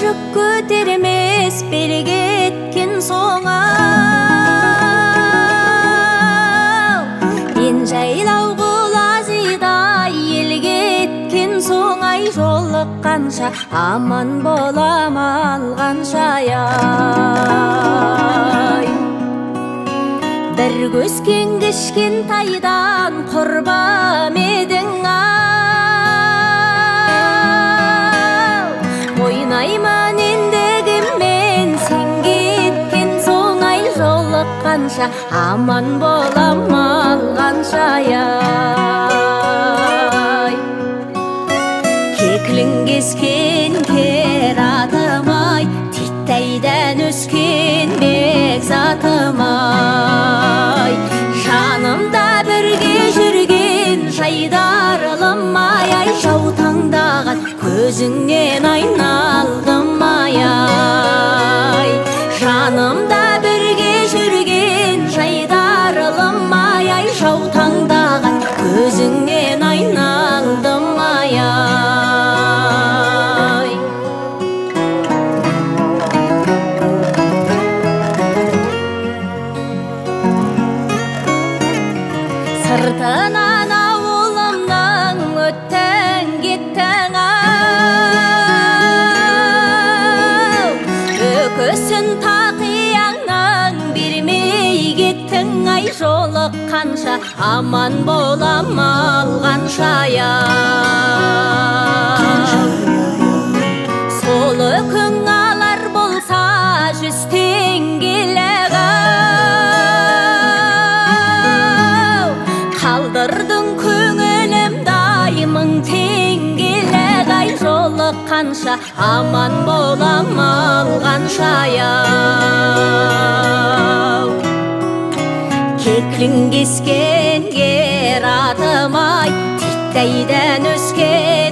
жүк көтермес бері кеткен соң мен жайлау құлазидай ел кеткен соң жолыққанша аман болам алғанша бір көскен кішкентайдан құрбам едің ойнаймын ендігіммен сен кеткен соң жолыққанша аман болам алғанша кеклің кескен кер атым-ай титтейден өскен бекзатым-ай жанымда бірге жүрген жайдарылым-ай жаутаңдаған көзіңнен айналдым-ай жанымда бірге жүрген жайдарылым-ай жаутаңдаған көзіңнен айналдым-ай сыртынан ауылымның өттің кеттің өкісін тақияңнан бермей кеттің жолыққанша аман болам алғанша сол үкің алар болса 100 теңгелік қалдырдың көңілімді 1000 теңгелік жолыққанша аман болам алғанша кеклің кескен кер атым-ай титтейден өскен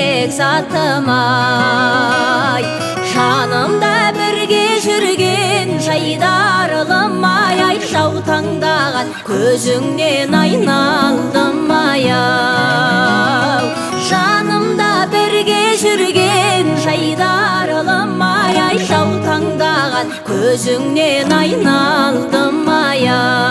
бекзатым-ай жанымда бірге жүрген жайдарылым-ай жаутаңдаған көзіңнен айналдым-ай жанымда бірге жүрген жайдарылым-ай жаутаңдаған көзіңнен айналдым-ай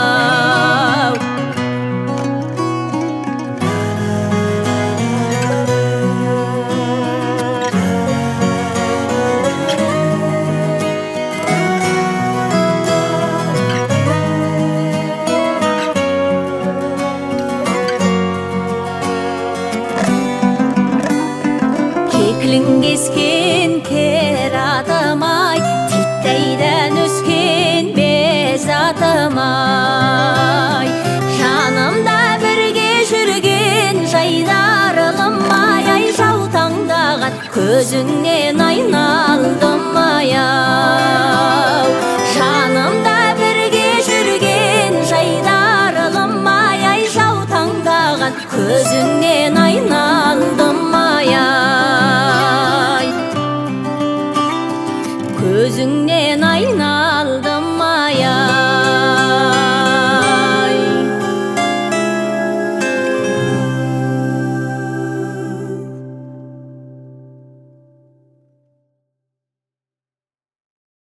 кеклің кескен кер атым-ай титтейден өскен бекзатым-ай жанымда бірге жүрген жайдарылым-ай жаутаңдаған көзіңнен